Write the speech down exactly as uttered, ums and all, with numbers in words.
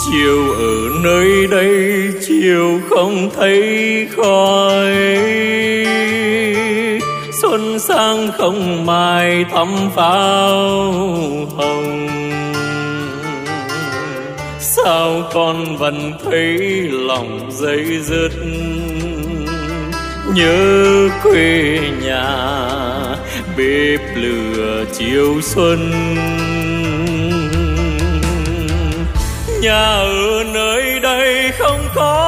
chiều ở nơi đây chiều không thấy khói, xuân sang không mai thắm pháo hồng. Sao con vẫn thấy lòng dây dứt, nhớ quê nhà bếp lửa chiều xuân. Nhà ở nơi đây không có